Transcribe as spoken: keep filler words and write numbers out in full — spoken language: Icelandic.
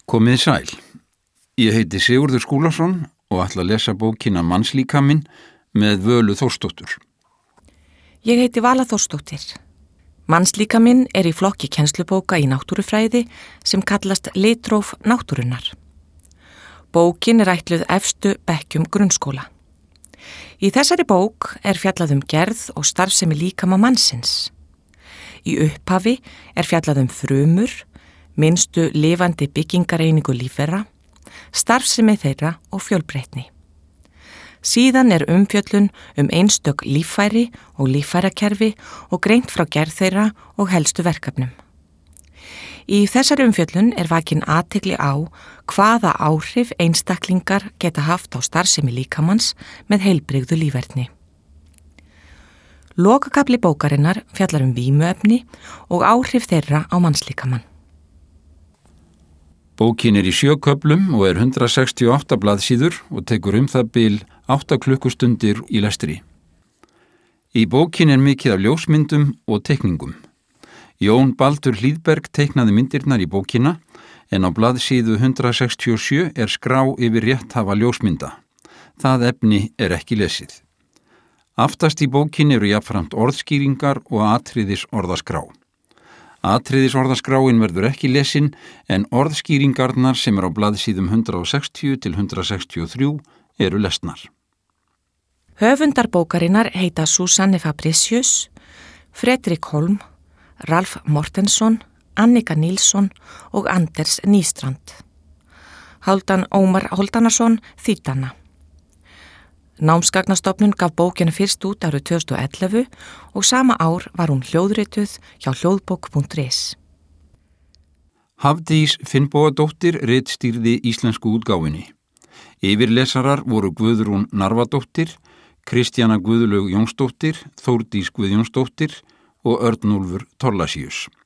Komið sæl. Ég heiti Sigurður Skúlason og ætla að lesa bókina Mannslíkaminn með Völu Þórsdóttur. Ég heiti Vala Þórsdóttir. Mannslíkaminn er í flokki kennslubóka í náttúrufræði sem kallast litróf náttúrunnar. Bókin er ætluð efstu bekkjum grunnskóla. Í þessari bók er fjallað um gerð og starfsemi líkama mannsins. Í upphafi er fjallað um frumur, minnstu lifandi byggingareiningu lífvera, starfsemi þeirra og fjölbreytni. Síðan er umfjöllun um einstök líffæri og líffærakerfi og greint frá gerð þeirra og helstu verkefnum. Í þessari umfjöllun er vakin athygli á hvaða áhrif einstaklingar geta haft á starfsemi líkamans með heilbrigðu líferni. Lokakafli bókarinnar fjallar um vímuefni og áhrif þeirra á mannslíkamann. Bókin er í sjö köflum og er hundrað sextíu og átta blaðsíður og tekur um það bil átta klukkustundir í lestri. Í bókin er mikið af ljósmyndum og teikningum. Jón Baldur Hlíðberg teiknaði myndirnar í bókina en á blaðsíðu hundrað sextíu og sjö er skrá yfir rétthafa ljósmynda. Það efni er ekki lesið. Aftast í bókin eru jafnframt orðskýringar og atriðis orðaskrá. Atriðis orðaskráin verður ekki lesin en orðskýringarnar sem er á blaðsíðum hundrað sextíu til hundrað sextíu og þrjú eru lesnar. Höfundar bókarinnar heita Susanne Fabricius, Fredrik Holm, Ralf Mortensson, Annika Nilsson og Anders Nýstrand. Hálfdan Ómar Hálfdanarsson þýddana. Námsgagnastofnun gaf bókina fyrst út árið tvö þúsund og ellefu og sama ár var hún hljóðrituð hjá hljóðbók punktur is. Hafdís Finnbogadóttir ritstýrði íslensku útgáfinni. Yfirlesarar voru Guðrún Narfadóttir, Kristjana Guðlaug Jónsdóttir, Þórdís Guðjónsdóttir og Örnólfur Thorlacius.